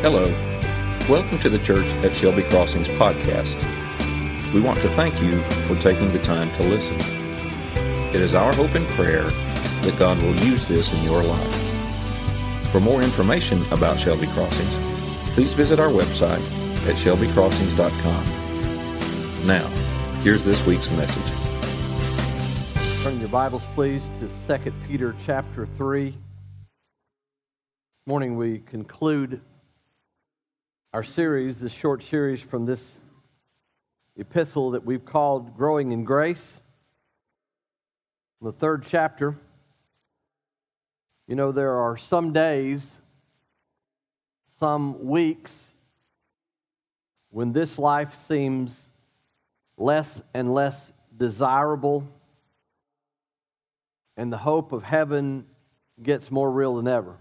Hello. Welcome to the Church at Shelby Crossings podcast. We want to thank you for taking the time to listen. It is our hope and prayer that God will use this in your life. For more information about Shelby Crossings, please visit our website at shelbycrossings.com. Now, here's this week's message. Turn your Bibles, please, to 2 Peter chapter 3. This morning we conclude our series, this short series from this epistle that we've called Growing in Grace. The third chapter. You know, there are some days, some weeks, when this life seems less and less desirable, and the hope of heaven gets more real than ever.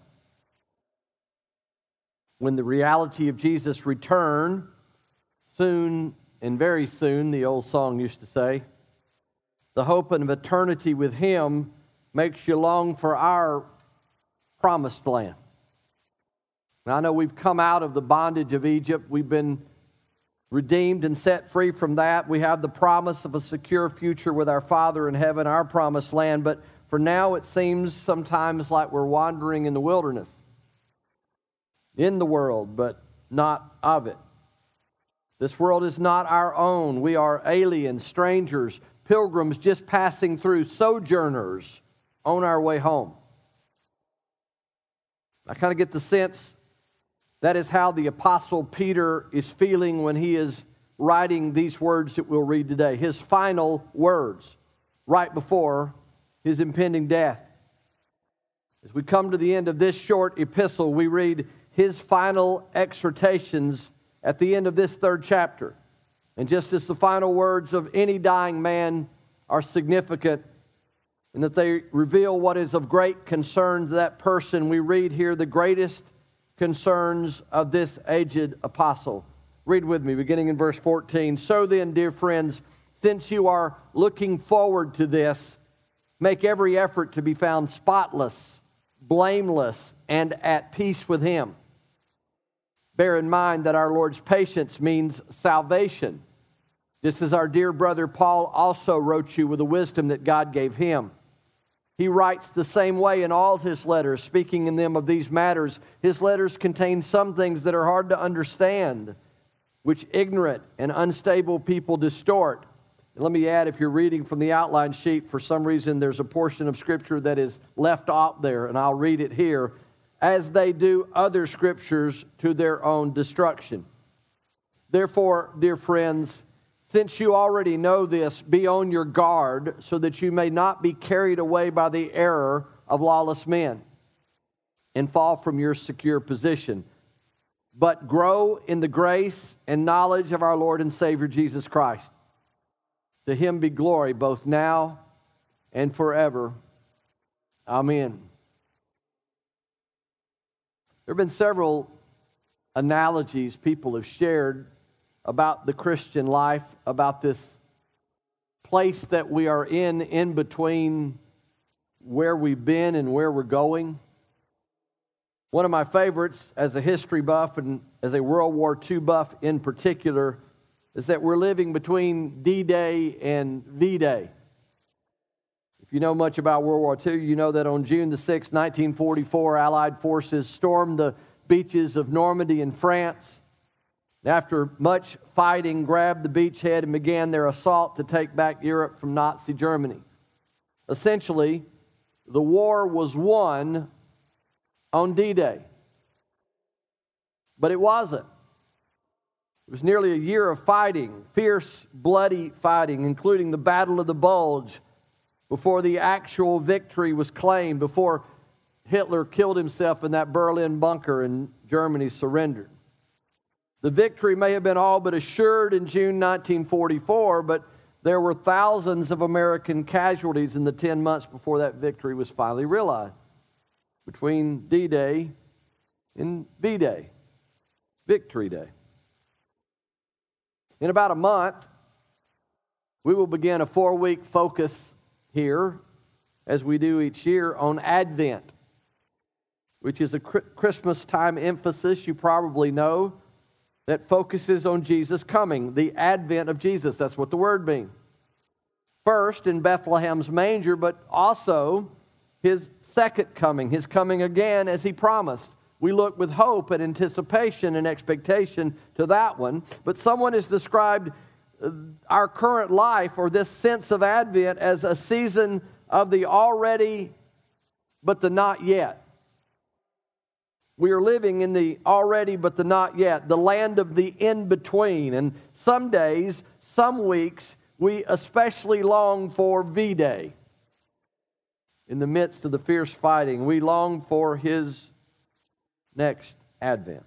When the reality of Jesus' return, soon and very soon, the old song used to say, the hope of eternity with Him makes you long for our promised land. Now, I know we've come out of the bondage of Egypt. We've been redeemed and set free from that. We have the promise of a secure future with our Father in heaven, our promised land. But for now, it seems sometimes like we're wandering in the wilderness. In the world, but not of it. This world is not our own. We are aliens, strangers, pilgrims just passing through, sojourners on our way home. I kind of get the sense that is how the Apostle Peter is feeling when he is writing these words that we'll read today. His final words right before his impending death. As we come to the end of this short epistle, we read his final exhortations at the end of this third chapter. And just as the final words of any dying man are significant in that they reveal what is of great concern to that person, we read here the greatest concerns of this aged apostle. Read with me, beginning in verse 14. So then, dear friends, since you are looking forward to this, make every effort to be found spotless, blameless, and at peace with Him. Bear in mind that our Lord's patience means salvation, just as our dear brother Paul also wrote you with the wisdom that God gave him. He writes the same way in all his letters, speaking in them of these matters. His letters contain some things that are hard to understand, which ignorant and unstable people distort. And let me add, if you're reading from the outline sheet, for some reason there's a portion of Scripture that is left out there, and I'll read it here. As they do other scriptures to their own destruction. Therefore, dear friends, since you already know this, be on your guard so that you may not be carried away by the error of lawless men and fall from your secure position, but grow in the grace and knowledge of our Lord and Savior Jesus Christ. To Him be glory both now and forever. Amen. There have been several analogies people have shared about the Christian life, about this place that we are in between where we've been and where we're going. One of my favorites as a history buff and as a World War II buff in particular is that we're living between D-Day and V-Day. If you know much about World War II, you know that on June the 6th, 1944, Allied forces stormed the beaches of Normandy in France. After much fighting, grabbed the beachhead and began their assault to take back Europe from Nazi Germany. Essentially, the war was won on D-Day. But it wasn't. It was nearly a year of fighting, fierce, bloody fighting, including the Battle of the Bulge, before the actual victory was claimed, before Hitler killed himself in that Berlin bunker and Germany surrendered. The victory may have been all but assured in June 1944, but there were thousands of American casualties in the 10 months before that victory was finally realized. Between D-Day and V-Day, Victory Day. In about a month, we will begin a 4-week focus here, as we do each year, on Advent. which is a Christmas time emphasis you probably know, that focuses on Jesus coming, the advent of Jesus. That's what the word means. First in Bethlehem's manger, but also his second coming, his coming again as he promised. We look with hope and anticipation and expectation to that one. But someone has described our current life, or this sense of Advent, as a season of the already but the not yet. We are living in the already but the not yet, the land of the in-between. And some days, some weeks, we especially long for V-Day. In the midst of the fierce fighting, we long for his next advent.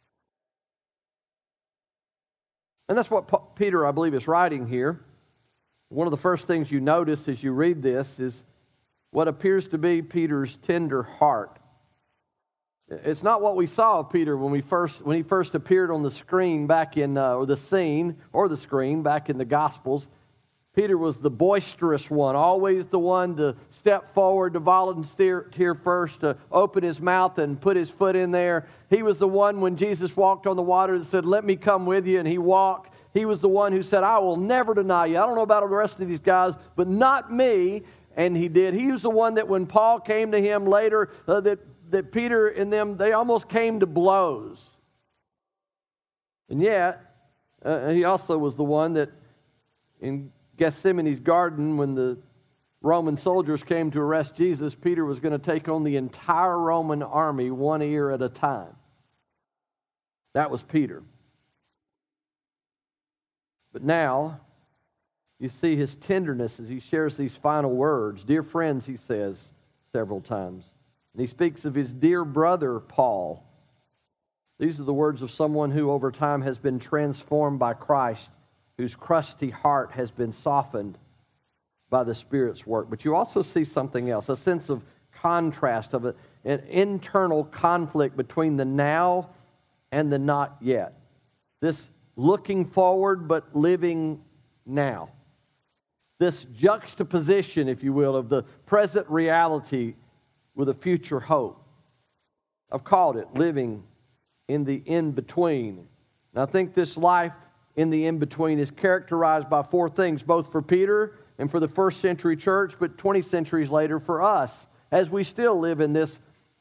And that's what Peter, I believe, is writing here. One of the first things you notice as you read this is what appears to be Peter's tender heart. It's not what we saw of Peter when he first appeared on the screen back in, the screen back in the Gospels. Peter was the boisterous one, always the one to step forward, to volunteer first, to open his mouth and put his foot in there. He was the one when Jesus walked on the water that said, "Let me come with you," and he walked. He was the one who said, "I will never deny you." I don't know about the rest of these guys, but not me. And he did. He was the one that when Paul came to him later, that Peter and them, they almost came to blows. And yet, he also was the one that in Gethsemane's garden, when the Roman soldiers came to arrest Jesus, Peter was going to take on the entire Roman army one ear at a time. That was Peter. But now, you see his tenderness as he shares these final words. "Dear friends," he says several times. And he speaks of his dear brother, Paul. These are the words of someone who over time has been transformed by Christ, whose crusty heart has been softened by the Spirit's work. But you also see something else, a sense of contrast, of an internal conflict between the now and the not yet. This looking forward but living now. This juxtaposition, if you will, of the present reality with a future hope. I've called it living in the in-between. And I think this life in the in-between is characterized by four things, both for Peter and for the first century church, but 20 centuries later for us, as we still live in this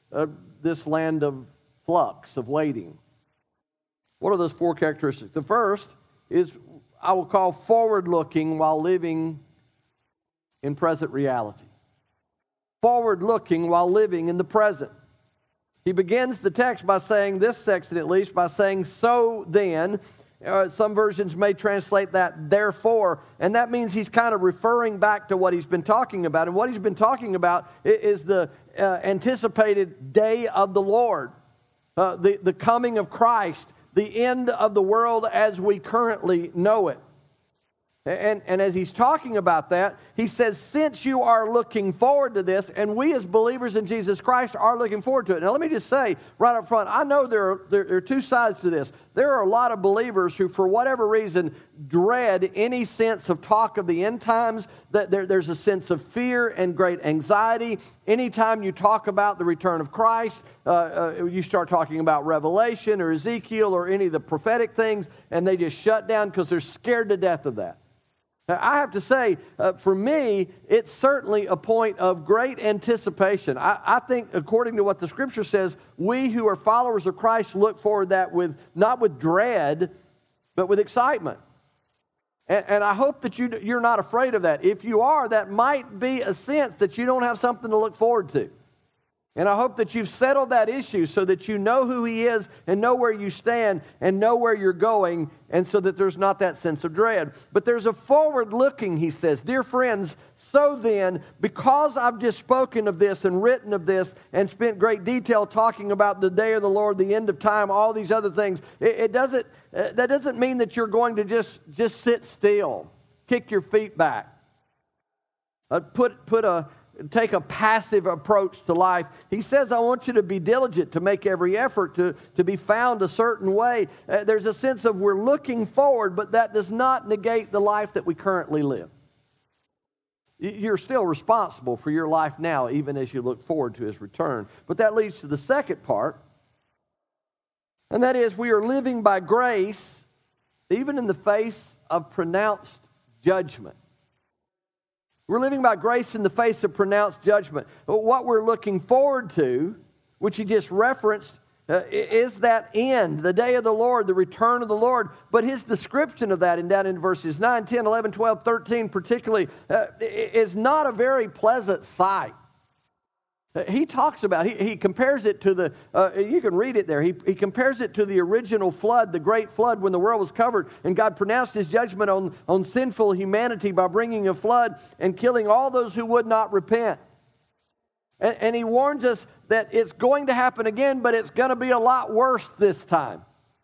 land of flux, of waiting. What are those four characteristics? The first is, I will call, forward-looking while living in present reality. Forward-looking while living in the present. He begins the text by saying, this section at least, by saying, "So then," some versions may translate that "therefore," and that means he's kind of referring back to what he's been talking about. And what he's been talking about is the anticipated day of the Lord, the coming of Christ, the end of the world as we currently know it. And as he's talking about that, he says, since you are looking forward to this, and we as believers in Jesus Christ are looking forward to it. Now let me just say right up front, I know there are two sides to this. There are a lot of believers who, for whatever reason, dread any sense of talk of the end times. That there's a sense of fear and great anxiety. Anytime you talk about the return of Christ, you start talking about Revelation or Ezekiel or any of the prophetic things, and they just shut down because they're scared to death of that. Now, I have to say, for me, it's certainly a point of great anticipation. I think, according to what the Scripture says, we who are followers of Christ look forward to that not with dread, but with excitement. And I hope that you're not afraid of that. If you are, that might be a sense that you don't have something to look forward to. And I hope that you've settled that issue so that you know who He is and know where you stand and know where you're going, and so that there's not that sense of dread. But there's a forward looking, he says. Dear friends, so then, because I've just spoken of this and written of this and spent great detail talking about the day of the Lord, the end of time, all these other things, that doesn't mean that you're going to just sit still, kick your feet back, take a passive approach to life. He says, I want you to be diligent, to make every effort to be found a certain way. There's a sense of we're looking forward, but that does not negate the life that we currently live. You're still responsible for your life now, even as you look forward to his return. But that leads to the second part, and that is we are living by grace even in the face of pronounced judgment. We're living by grace in the face of pronounced judgment. But what we're looking forward to, which he just referenced, is that end, the day of the Lord, the return of the Lord. But his description of that, and down in verses 9, 10, 11, 12, 13 particularly, is not a very pleasant sight. He talks about, he compares it to you can read it there, he compares it to the original flood, the great flood when the world was covered, and God pronounced his judgment on sinful humanity by bringing a flood and killing all those who would not repent. And he warns us that it's going to happen again, but it's going to be a lot worse this time.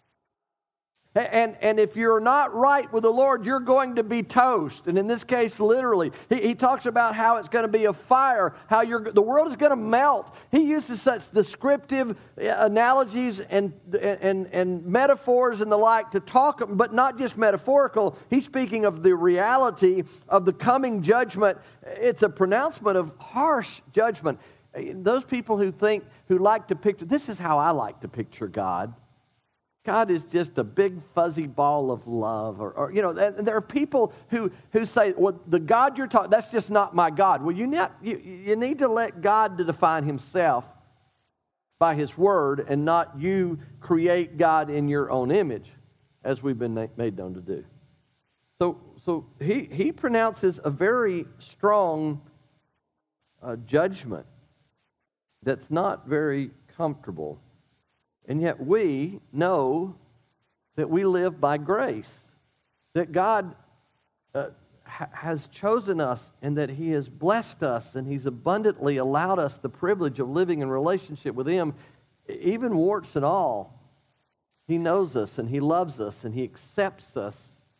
And if you're not right with the Lord, you're going to be toast. And in this case, literally. He talks about how it's going to be a fire, how the world is going to melt. He uses such descriptive analogies and metaphors and the like to talk, but not just metaphorical. He's speaking of the reality of the coming judgment. It's a pronouncement of harsh judgment. Those people who like to picture, this is how I like to picture God. God is just a big fuzzy ball of love. Or there are people who say, well, the God you're talking, that's just not my God. Well, you need to let God to define himself by his word and not you create God in your own image, as we've been made known to do. So he pronounces a very strong judgment that's not very comfortable. And yet we know that we live by grace, that God has chosen us and that he has blessed us and he's abundantly allowed us the privilege of living in relationship with him, even warts and all. He knows us and he loves us and he accepts us.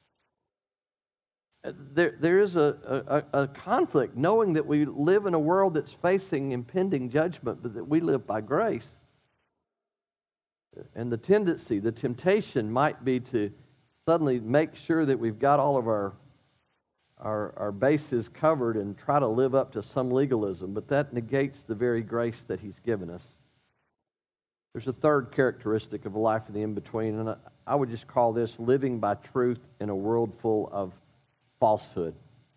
There is a conflict knowing that we live in a world that's facing impending judgment, but that we live by grace. And the temptation might be to suddenly make sure that we've got all of our bases covered and try to live up to some legalism, but that negates the very grace that he's given us. There's a third characteristic of a life in the in-between, and I would just call this living by truth in a world full of falsehood.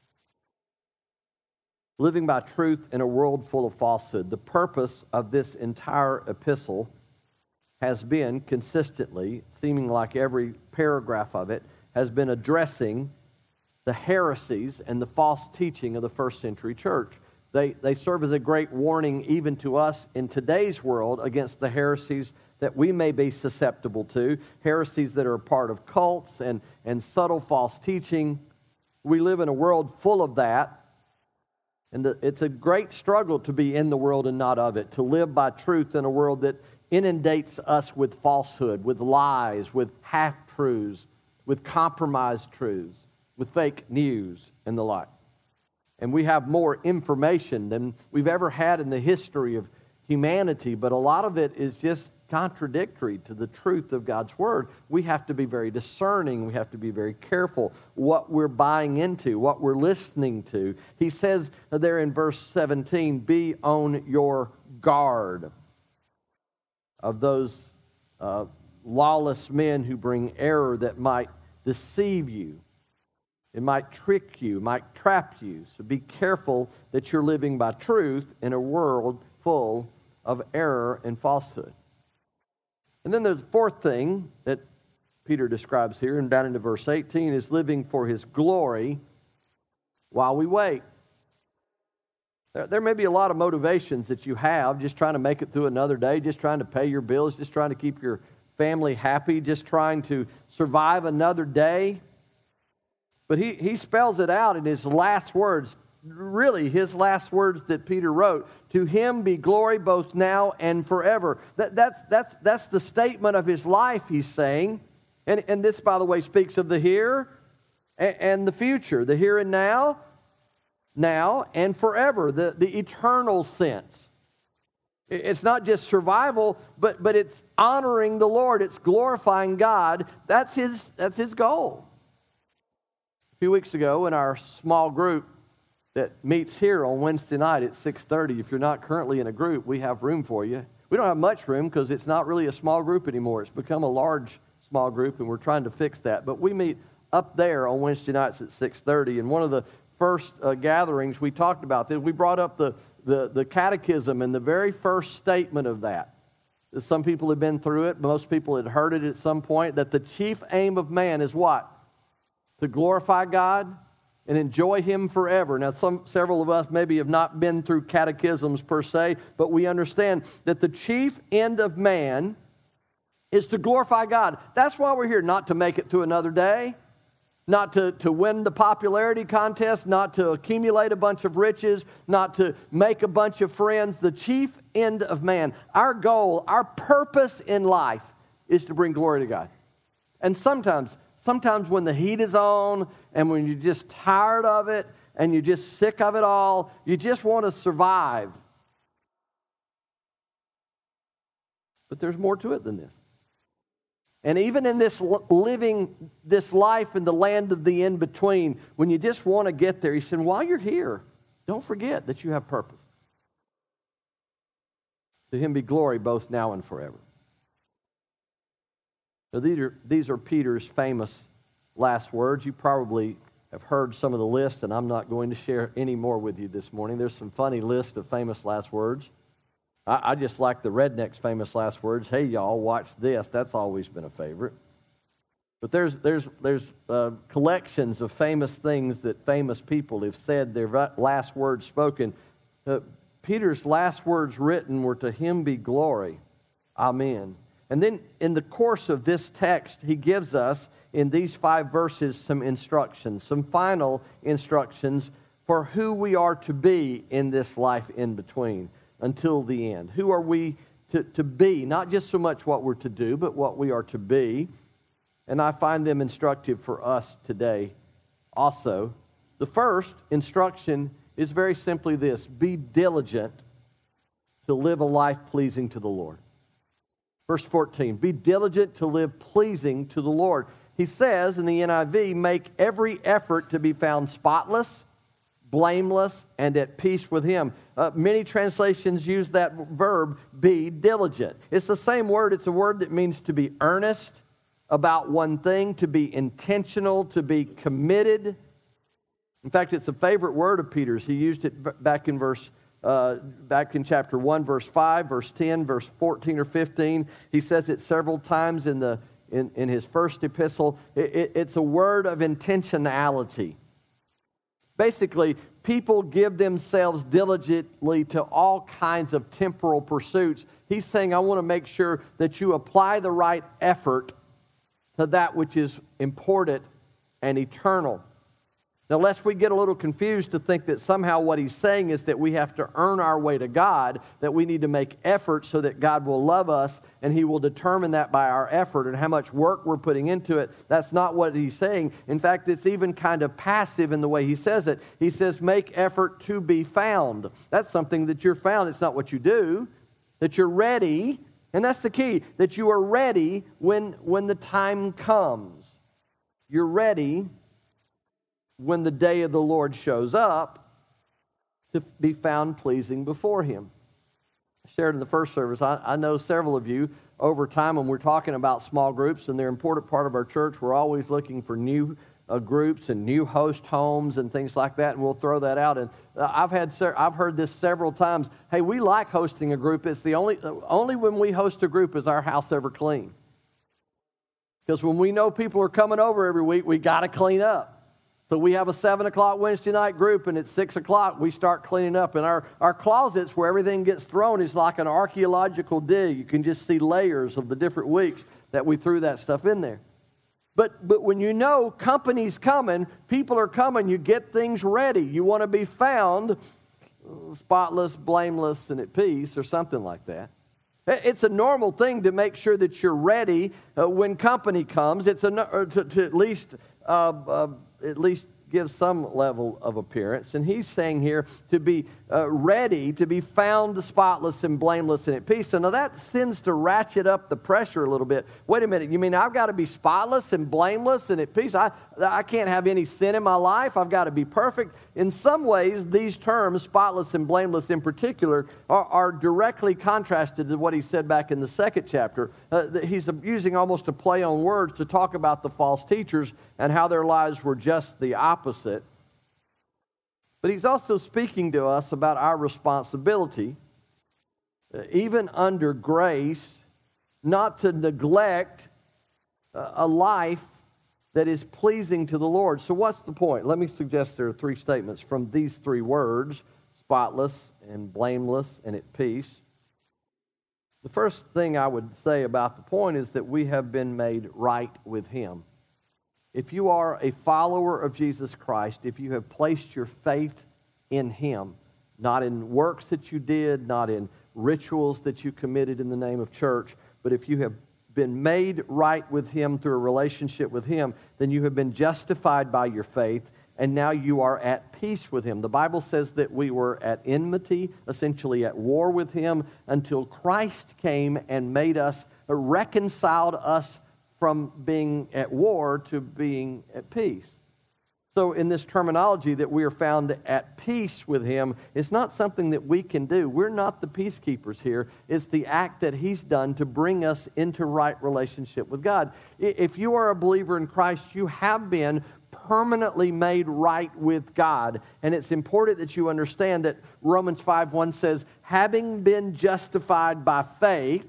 Living by truth in a world full of falsehood. The purpose of this entire epistle has been consistently, seeming like every paragraph of it, has been addressing the heresies and the false teaching of the first century church. They serve as a great warning even to us in today's world against the heresies that we may be susceptible to, heresies that are a part of cults and subtle false teaching. We live in a world full of that, and it's a great struggle to be in the world and not of it, to live by truth in a world that inundates us with falsehood, with lies, with half-truths, with compromised truths, with fake news and the like. And we have more information than we've ever had in the history of humanity, but a lot of it is just contradictory to the truth of God's Word. We have to be very discerning. We have to be very careful what we're buying into, what we're listening to. He says there in verse 17, be on your guard of those lawless men who bring error that might deceive you. It might trick you, might trap you. So be careful that you're living by truth in a world full of error and falsehood. And then the fourth thing that Peter describes here, and down into verse 18, is living for his glory while we wait. There may be a lot of motivations that you have, just trying to make it through another day, just trying to pay your bills, just trying to keep your family happy, just trying to survive another day. But he spells it out in his last words, really his last words that Peter wrote. To him be glory both now and forever. That's the statement of his life, he's saying. And this, by the way, speaks of the here and the future, the here and now and forever, the eternal sense. It's not just survival, but it's honoring the Lord. It's glorifying God. That's his goal. A few weeks ago in our small group, that meets here on Wednesday night at 6:30. If you're not currently in a group, we have room for you. We don't have much room because it's not really a small group anymore. It's become a large small group, and we're trying to fix that. But we meet up there on Wednesday nights at 6:30. And one of the first gatherings we talked about this, we brought up the catechism and the very first statement of that. Some people have been through it. Most people had heard it at some point, that the chief aim of man is what? To glorify God and enjoy Him forever. Now, several of us maybe have not been through catechisms per se, but we understand that the chief end of man is to glorify God. That's why we're here, not to make it to another day, not to win the popularity contest, not to accumulate a bunch of riches, not to make a bunch of friends. The chief end of man, our goal, our purpose in life is to bring glory to God. And sometimes when the heat is on and when you're just tired of it and you're just sick of it all, you just want to survive. But there's more to it than this. And even in this living this life in the land of the in-between, when you just want to get there, he said, while you're here, don't forget that you have purpose. To Him be glory both now and forever. Now, these are Peter's famous last words. You probably have heard some of the list, and I'm not going to share any more with you this morning. There's some funny list of famous last words. I just like the rednecks' famous last words. Hey, y'all, watch this. That's always been a favorite. But there's collections of famous things that famous people have said, their last words spoken. Peter's last words written were, to Him be glory. Amen. And then in the course of this text, he gives us, in these 5 verses, some instructions, some final instructions for who we are to be in this life in between until the end. Who are we to be? Not just so much what we're to do, but what we are to be. And I find them instructive for us today also. The first instruction is very simply this: be diligent to live a life pleasing to the Lord. Verse 14, be diligent to live pleasing to the Lord. He says in the NIV, make every effort to be found spotless, blameless, and at peace with Him. Many translations use that verb, be diligent. It's the same word. It's a word that means to be earnest about one thing, to be intentional, to be committed. In fact, it's a favorite word of Peter's. He used it back in chapter 1, verse 5, verse 10, verse 14 or 15. He says it several times in his first epistle. It's a word of intentionality. Basically, people give themselves diligently to all kinds of temporal pursuits. He's saying, I want to make sure that you apply the right effort to that which is important and eternal. Now, lest we get a little confused to think that somehow what he's saying is that we have to earn our way to God, that we need to make effort so that God will love us, and He will determine that by our effort and how much work we're putting into it. That's not what he's saying. In fact, it's even kind of passive in the way he says it. He says, make effort to be found. That's something that you're found. It's not what you do. That you're ready, and that's the key, that you are ready when the time comes. You're ready when the day of the Lord shows up to be found pleasing before Him. I shared in the first service, I know several of you over time when we're talking about small groups, and they're an important part of our church, we're always looking for new groups and new host homes and things like that, and we'll throw that out. And I've heard this several times. Hey, we like hosting a group. It's the only when we host a group is our house ever clean. Because when we know people are coming over every week, we got to clean up. So we have a 7 o'clock Wednesday night group, and at 6 o'clock we start cleaning up. And our closets where everything gets thrown is like an archaeological dig. You can just see layers of the different weeks that we threw that stuff in there. But when you know company's coming, people are coming, you get things ready. You want to be found spotless, blameless, and at peace, or something like that. It's a normal thing to make sure that you're ready when company comes. It's to at least give some level of appearance. And he's saying here to be ready to be found spotless and blameless and at peace. So now that tends to ratchet up the pressure a little bit. Wait a minute, you mean I've got to be spotless and blameless and at peace? I can't have any sin in my life. I've got to be perfect. In some ways, these terms, spotless and blameless in particular, are directly contrasted to what he said back in the second chapter. He's using almost a play on words to talk about the false teachers and how their lives were just the opposite. But he's also speaking to us about our responsibility, even under grace, not to neglect a life that is pleasing to the Lord. So what's the point? Let me suggest there are three statements from these three words: spotless and blameless and at peace. The first thing I would say about the point is that we have been made right with Him. If you are a follower of Jesus Christ, if you have placed your faith in Him, not in works that you did, not in rituals that you committed in the name of church, but if you have been made right with Him through a relationship with Him, then you have been justified by your faith, and now you are at peace with Him. The Bible says that we were at enmity, essentially at war with Him, until Christ came and made us, reconciled us from being at war to being at peace. So in this terminology that we are found at peace with Him, it's not something that we can do. We're not the peacekeepers here. It's the act that He's done to bring us into right relationship with God. If you are a believer in Christ, you have been permanently made right with God. And it's important that you understand that Romans 5:1 says, having been justified by faith,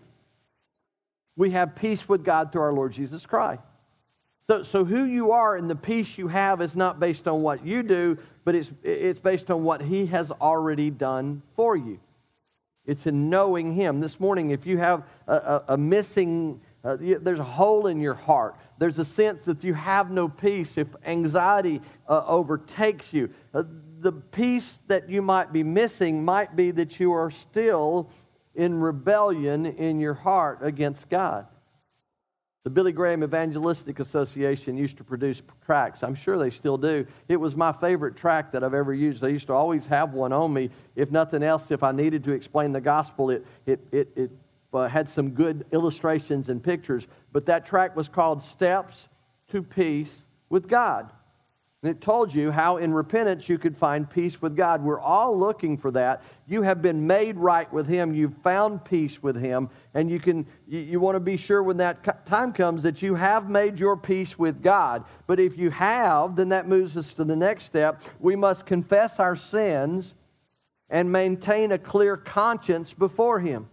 we have peace with God through our Lord Jesus Christ. So who you are and the peace you have is not based on what you do, but it's based on what He has already done for you. It's in knowing Him. This morning, if you have a missing, there's a hole in your heart. There's a sense that you have no peace. If anxiety overtakes you, the peace that you might be missing might be that you are still in rebellion in your heart against God. The Billy Graham Evangelistic Association used to produce tracts. I'm sure they still do. It was my favorite tract that I've ever used. I used to always have one on me. If nothing else, if I needed to explain the gospel, it had some good illustrations and pictures. But that tract was called Steps to Peace with God. And it told you how in repentance you could find peace with God. We're all looking for that. You have been made right with Him. You've found peace with Him. And you want to be sure when that time comes that you have made your peace with God. But if you have, then that moves us to the next step. We must confess our sins and maintain a clear conscience before Him.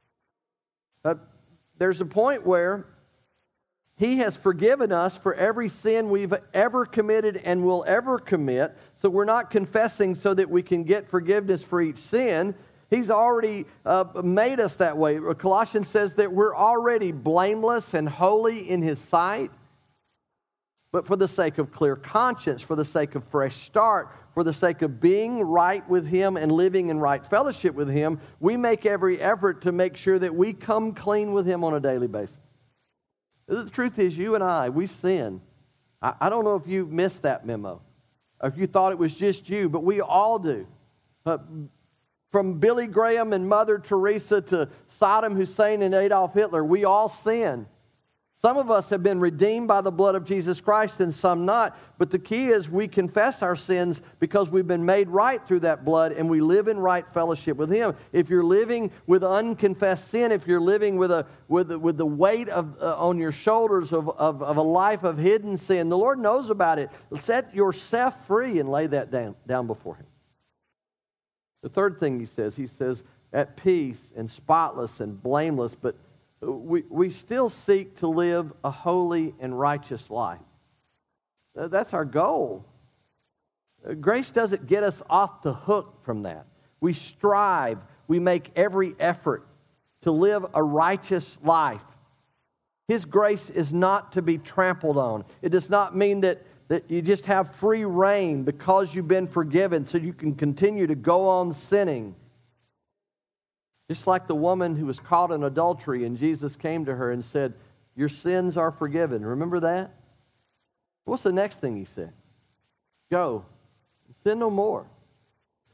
There's a point where He has forgiven us for every sin we've ever committed and will ever commit. So we're not confessing so that we can get forgiveness for each sin. He's already made us that way. Colossians says that we're already blameless and holy in His sight. But for the sake of clear conscience, for the sake of fresh start, for the sake of being right with Him and living in right fellowship with Him, we make every effort to make sure that we come clean with Him on a daily basis. The truth is, you and I, we sin. I don't know if you missed that memo, or if you thought it was just you, but we all do. From Billy Graham and Mother Teresa to Saddam Hussein and Adolf Hitler, we all sin. Some of us have been redeemed by the blood of Jesus Christ and some not. But the key is we confess our sins because we've been made right through that blood and we live in right fellowship with Him. If you're living with unconfessed sin, if you're living with the weight on your shoulders of a life of hidden sin, the Lord knows about it. Set yourself free and lay that down before Him. The third thing He says, at peace and spotless and blameless, but we still seek to live a holy and righteous life. That's our goal. Grace doesn't get us off the hook from that. We strive, we make every effort to live a righteous life. His grace is not to be trampled on. It does not mean that you just have free reign because you've been forgiven so you can continue to go on sinning. Just like the woman who was caught in adultery and Jesus came to her and said, your sins are forgiven. Remember that? What's the next thing He said? Go, sin no more.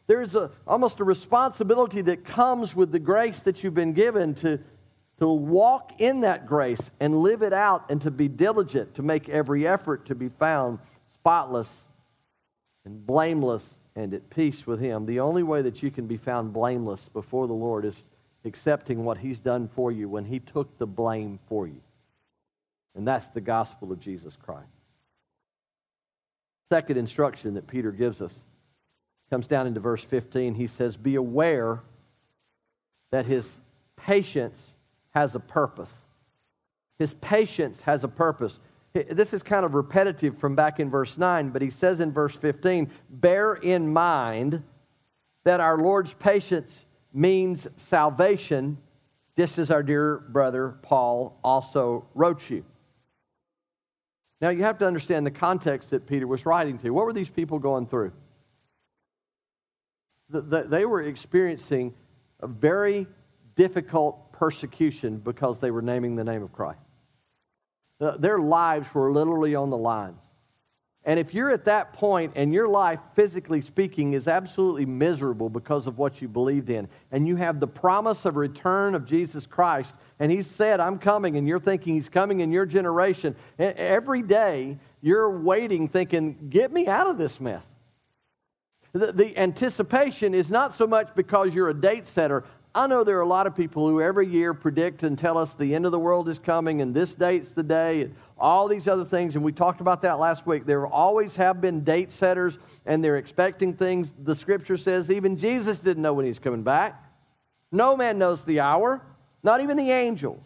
There's almost a responsibility that comes with the grace that you've been given to walk in that grace and live it out and to be diligent, to make every effort to be found spotless and blameless and at peace with Him. The only way that you can be found blameless before the Lord is accepting what He's done for you when He took the blame for you. And that's the gospel of Jesus Christ. Second instruction that Peter gives us comes down into verse 15. He says, be aware that His patience has a purpose. His patience has a purpose. This is kind of repetitive from back in verse 9, but he says in verse 15, bear in mind that our Lord's patience means salvation, just as our dear brother Paul also wrote you. Now you have to understand the context that Peter was writing to. What were these people going through? They were experiencing a very difficult persecution because they were naming the name of Christ. Their lives were literally on the line. And if you're at that point and your life, physically speaking, is absolutely miserable because of what you believed in, and you have the promise of return of Jesus Christ, and He said, I'm coming, and you're thinking He's coming in your generation, every day you're waiting thinking, get me out of this mess. The anticipation is not so much because you're a date setter. I know there are a lot of people who every year predict and tell us the end of the world is coming and this date's the day and all these other things, and we talked about that last week. There always have been date setters, and they're expecting things. The Scripture says even Jesus didn't know when He's coming back. No man knows the hour, not even the angels.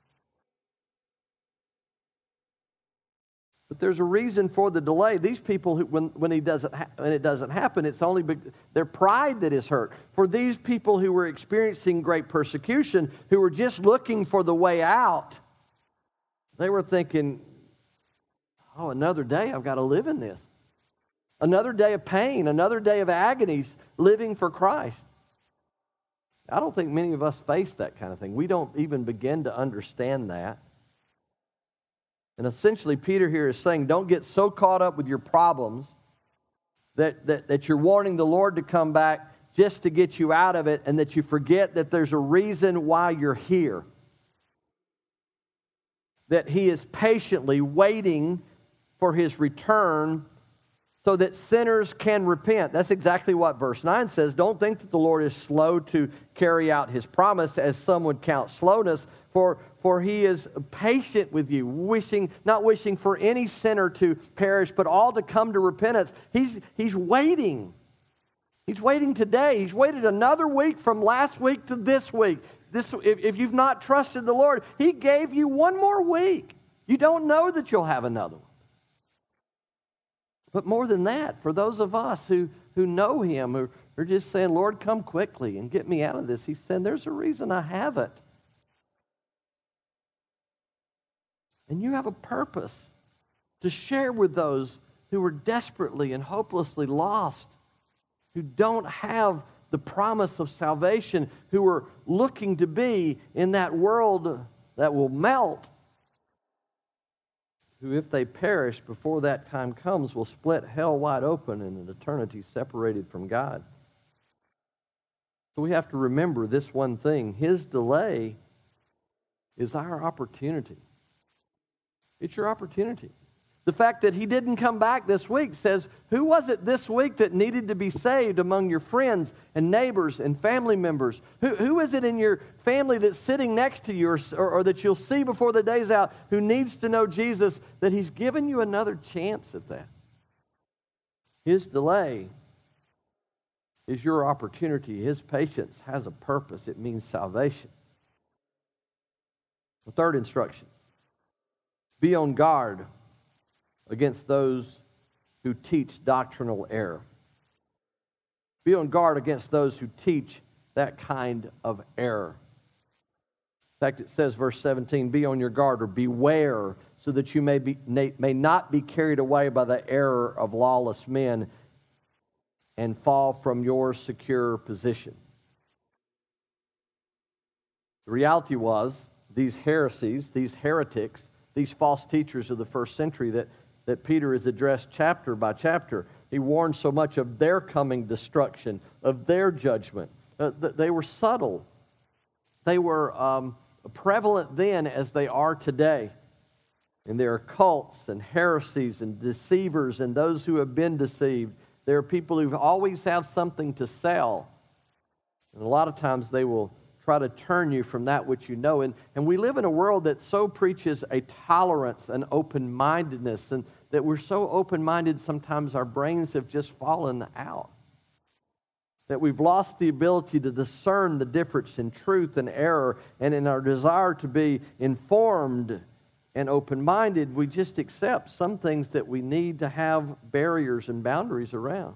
But there's a reason for the delay. These people, when it doesn't happen, it's only their pride that is hurt. For these people who were experiencing great persecution, who were just looking for the way out, they were thinking, oh, another day I've got to live in this. Another day of pain, another day of agonies, living for Christ. I don't think many of us face that kind of thing. We don't even begin to understand that. And essentially, Peter here is saying, don't get so caught up with your problems that you're wanting the Lord to come back just to get you out of it, and that you forget that there's a reason why you're here. That He is patiently waiting for His return so that sinners can repent. That's exactly what verse 9 says. Don't think that the Lord is slow to carry out His promise, as some would count slowness, for He is patient with you, not wishing for any sinner to perish, but all to come to repentance. He's waiting. He's waiting today. He's waited another week from last week to this week. If you've not trusted the Lord, He gave you one more week. You don't know that you'll have another one. But more than that, for those of us who know Him, who are just saying, Lord, come quickly and get me out of this, He said, there's a reason I have it. And you have a purpose to share with those who are desperately and hopelessly lost, who don't have the promise of salvation, who are looking to be in that world that will melt, who, if they perish before that time comes, will split hell wide open in an eternity separated from God. So we have to remember this one thing. His delay is our opportunity. It's your opportunity. The fact that He didn't come back this week says, who was it this week that needed to be saved among your friends and neighbors and family members? Who is it in your family that's sitting next to you or that you'll see before the day's out who needs to know Jesus, that He's given you another chance at that? His delay is your opportunity. His patience has a purpose. It means salvation. The third instruction: be on guard against those who teach doctrinal error. Be on guard against those who teach that kind of error. In fact, it says, verse 17, be on your guard, or beware, so that you may not be carried away by the error of lawless men and fall from your secure position. The reality was, these heresies, these heretics, these false teachers of the first century that Peter has addressed chapter by chapter, he warned so much of their coming destruction, of their judgment. They were subtle. They were prevalent then as they are today. And there are cults and heresies and deceivers and those who have been deceived. There are people who always have something to sell. And a lot of times they will try to turn you from that which you know. And we live in a world that so preaches a tolerance and open-mindedness, and that we're so open-minded sometimes our brains have just fallen out. That we've lost the ability to discern the difference in truth and error, and in our desire to be informed and open-minded, we just accept some things that we need to have barriers and boundaries around.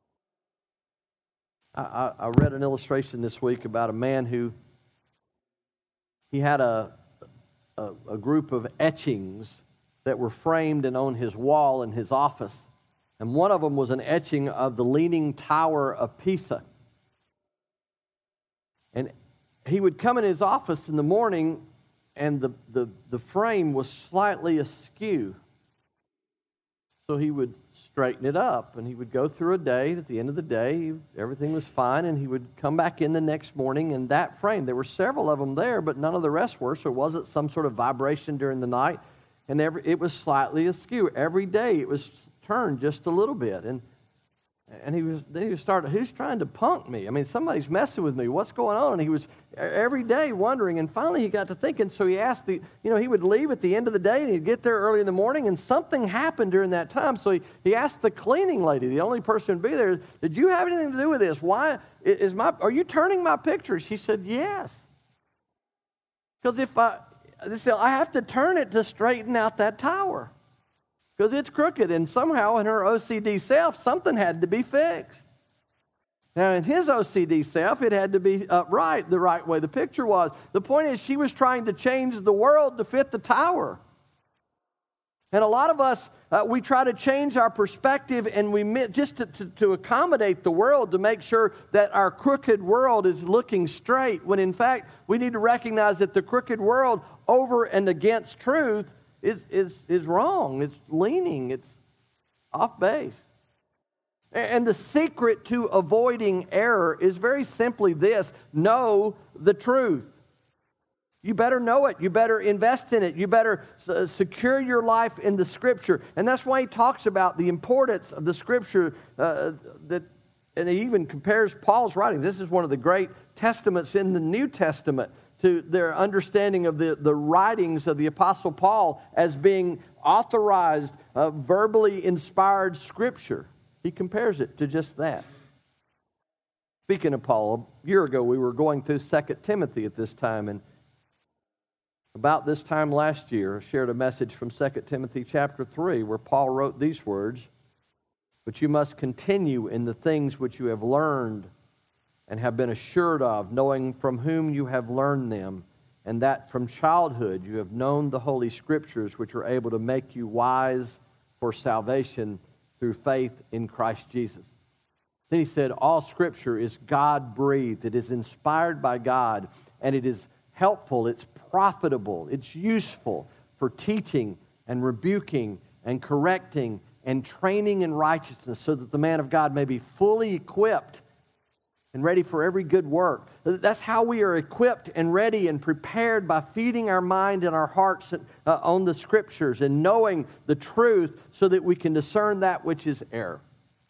I read an illustration this week about a man who he had a group of etchings that were framed and on his wall in his office. And one of them was an etching of the Leaning Tower of Pisa. And he would come in his office in the morning, and the frame was slightly askew. So he would straighten it up, and he would go through a day. At the end of the day, everything was fine, and he would come back in the next morning, and that frame, there were several of them there, but none of the rest were, so it wasn't some sort of vibration during the night, and it was slightly askew. Every day it was turned just a little bit, and he started, who's trying to punk me? I mean, somebody's messing with me. What's going on? And he was every day wondering, and finally he got to thinking, so he asked he would leave at the end of the day, and he'd get there early in the morning, and something happened during that time. So he asked the cleaning lady, the only person who'd be there, did you have anything to do with this? Why are you turning my pictures? She said, yes. Because I have to turn it to straighten out that tower. Because it's crooked, and somehow in her OCD self, something had to be fixed. Now, in his OCD self, it had to be upright, the right way the picture was. The point is, she was trying to change the world to fit the tower. And a lot of us, we try to change our perspective, and we just to accommodate the world, to make sure that our crooked world is looking straight, when in fact, we need to recognize that the crooked world over and against truth is wrong. It's leaning. It's off base. And the secret to avoiding error is very simply this: know the truth. You better know it. You better invest in it. You better secure your life in the Scripture. And that's why he talks about the importance of the Scripture, and he even compares Paul's writings. This is one of the great testaments in the New Testament, to their understanding of the writings of the Apostle Paul as being authorized, verbally inspired Scripture. He compares it to just that. Speaking of Paul, a year ago we were going through 2 Timothy at this time, and about this time last year I shared a message from 2 Timothy chapter 3 where Paul wrote these words, "But you must continue in the things which you have learned and have been assured of, knowing from whom you have learned them, and that from childhood you have known the Holy Scriptures, which are able to make you wise for salvation through faith in Christ Jesus." Then he said, all Scripture is God-breathed. It is inspired by God, and it is helpful, it's profitable, it's useful for teaching and rebuking and correcting and training in righteousness, so that the man of God may be fully equipped and ready for every good work. That's how we are equipped and ready and prepared, by feeding our mind and our hearts on the Scriptures and knowing the truth, so that we can discern that which is error.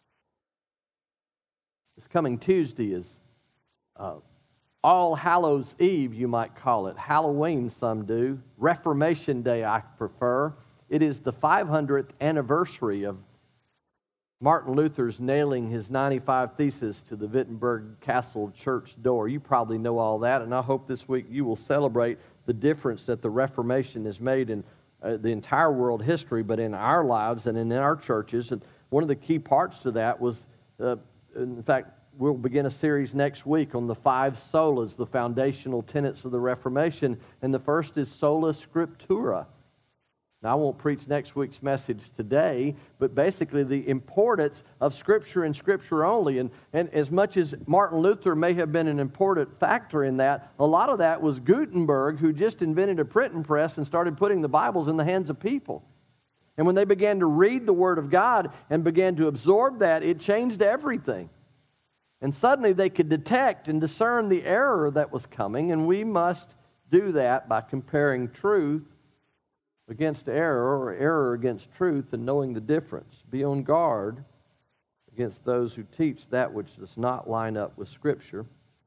This coming Tuesday is All Hallows Eve, you might call it. Halloween, some do. Reformation Day, I prefer. It is the 500th anniversary of Martin Luther's nailing his 95 Theses to the Wittenberg Castle church door. You probably know all that, and I hope this week you will celebrate the difference that the Reformation has made in the entire world history, but in our lives and in our churches. And one of the key parts to that was, in fact, we'll begin a series next week on the 5 solas, the foundational tenets of the Reformation, and the first is sola scriptura. Now, I won't preach next week's message today, but basically the importance of Scripture and Scripture only. And as much as Martin Luther may have been an important factor in that, a lot of that was Gutenberg, who just invented a printing press and started putting the Bibles in the hands of people. And when they began to read the Word of God and began to absorb that, it changed everything. And suddenly they could detect and discern the error that was coming, and we must do that by comparing truth against error or error against truth and knowing the difference. Be on guard against those who teach that which does not line up with Scripture.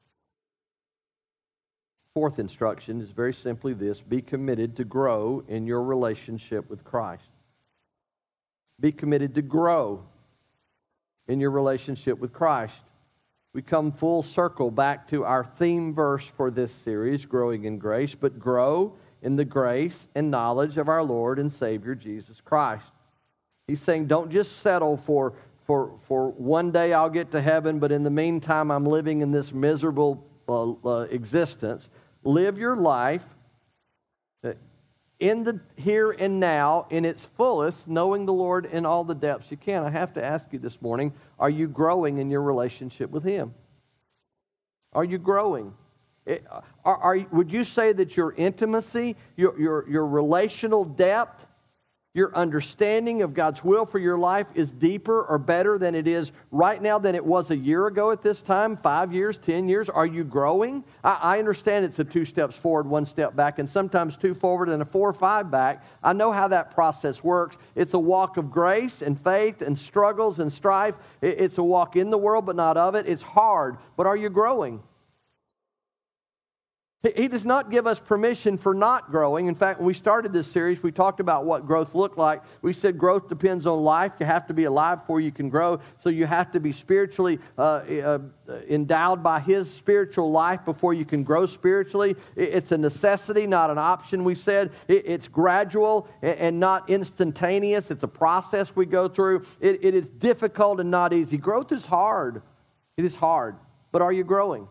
Fourth instruction is very simply this: be committed to grow in your relationship with Christ. Be committed to grow in your relationship with Christ. We come full circle back to our theme verse for this series, Growing in Grace, but grow in the grace and knowledge of our Lord and Savior Jesus Christ. He's saying don't just settle for one day I'll get to heaven, but in the meantime I'm living in this miserable existence. Live your life in the here and now in its fullest, knowing the Lord in all the depths you can. I have to ask you this morning, are you growing in your relationship with Him? Are you growing? Would you say that your intimacy, your relational depth, your understanding of God's will for your life is deeper or better than it is right now than it was a year ago at this time, 5 years, 10 years? Are you growing? I understand it's a 2 steps forward, 1 step back, and sometimes 2 forward and a 4 or 5 back. I know how that process works. It's a walk of grace and faith and struggles and strife. It's a walk in the world but not of it. It's hard, but are you growing? He does not give us permission for not growing. In fact, when we started this series, we talked about what growth looked like. We said growth depends on life. You have to be alive before you can grow. So you have to be spiritually endowed by His spiritual life before you can grow spiritually. It's a necessity, not an option, we said. It's gradual and not instantaneous. It's a process we go through. It is difficult and not easy. Growth is hard. It is hard. But are you growing?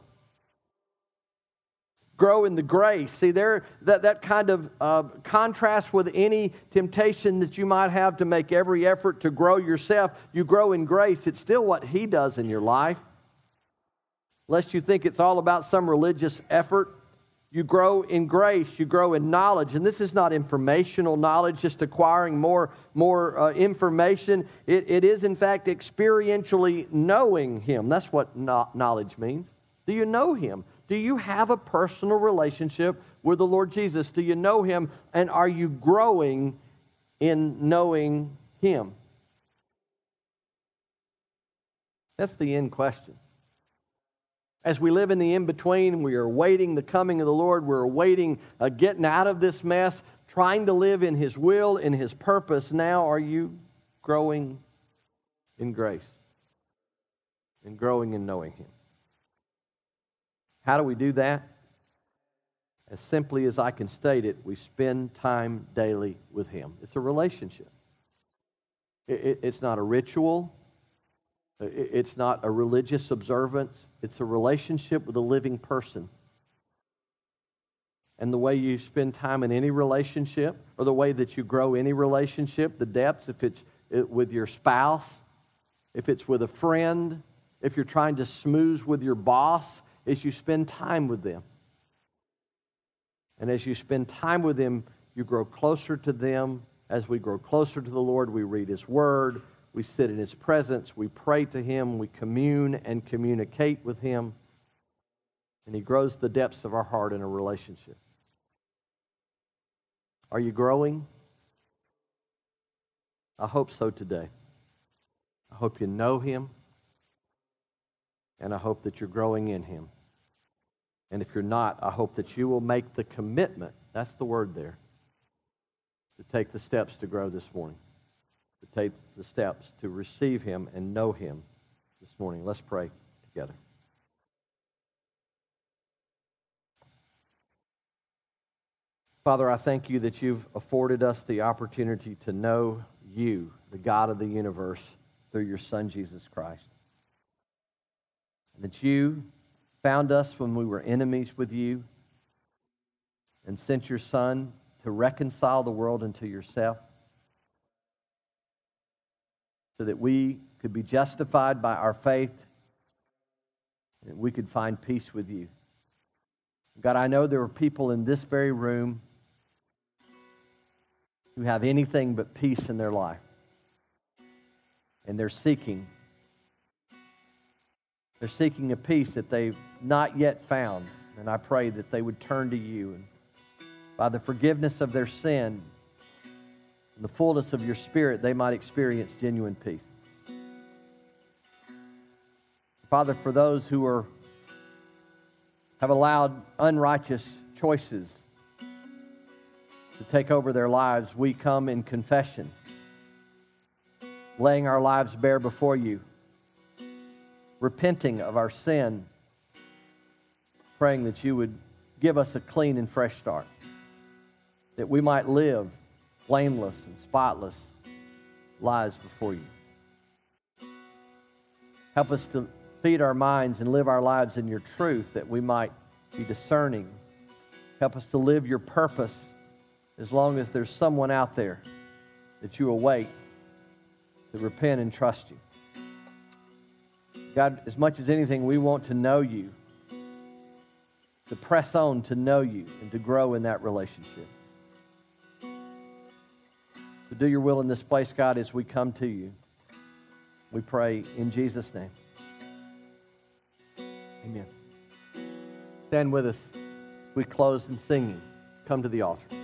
Grow in the grace. See, that kind of contrast with any temptation that you might have to make every effort to grow yourself. You grow in grace. It's still what He does in your life. Lest you think it's all about some religious effort. You grow in grace. You grow in knowledge. And this is not informational knowledge, just acquiring more information. It is, in fact, experientially knowing Him. That's what knowledge means. Do you know Him? Do you have a personal relationship with the Lord Jesus? Do you know Him? And are you growing in knowing Him? That's the end question. As we live in the in-between, we are awaiting the coming of the Lord. We're awaiting getting out of this mess, trying to live in His will, in His purpose. Now, are you growing in grace and growing in knowing Him? How do we do that? As simply as I can state it, we spend time daily with Him. It's a relationship. It's not a ritual. It's not a religious observance. It's a relationship with a living person. And the way you spend time in any relationship, or the way that you grow any relationship, the depths, if it's with your spouse, if it's with a friend, if you're trying to smooth with your boss, is you spend time with them. And as you spend time with them, you grow closer to them. As we grow closer to the Lord, we read His Word, we sit in His presence, we pray to Him, we commune and communicate with Him, and He grows the depths of our heart in a relationship. Are you growing? I hope so today. I hope you know Him, and I hope that you're growing in Him. And if you're not, I hope that you will make the commitment, that's the word there, to take the steps to grow this morning, to take the steps to receive Him and know Him this morning. Let's pray together. Father, I thank You that You've afforded us the opportunity to know You, the God of the universe, through Your Son, Jesus Christ. And that You found us when we were enemies with You and sent Your Son to reconcile the world unto Yourself so that we could be justified by our faith and we could find peace with You. God, I know there are people in this very room who have anything but peace in their life. And they're seeking a peace that they've not yet found. And I pray that they would turn to you, and by the forgiveness of their sin and the fullness of your Spirit, they might experience genuine peace. Father, for those who have allowed unrighteous choices to take over their lives, we come in confession, laying our lives bare before you, repenting of our sin, praying that you would give us a clean and fresh start, that we might live blameless and spotless lives before you. Help us to feed our minds and live our lives in your truth, that we might be discerning. Help us to live your purpose as long as there's someone out there that you await to repent and trust you. God, as much as anything, we want to know you, to press on to know you and to grow in that relationship. To do your will in this place, God, as we come to you. We pray in Jesus' name. Amen. Stand with us. We close in singing. Come to the altar.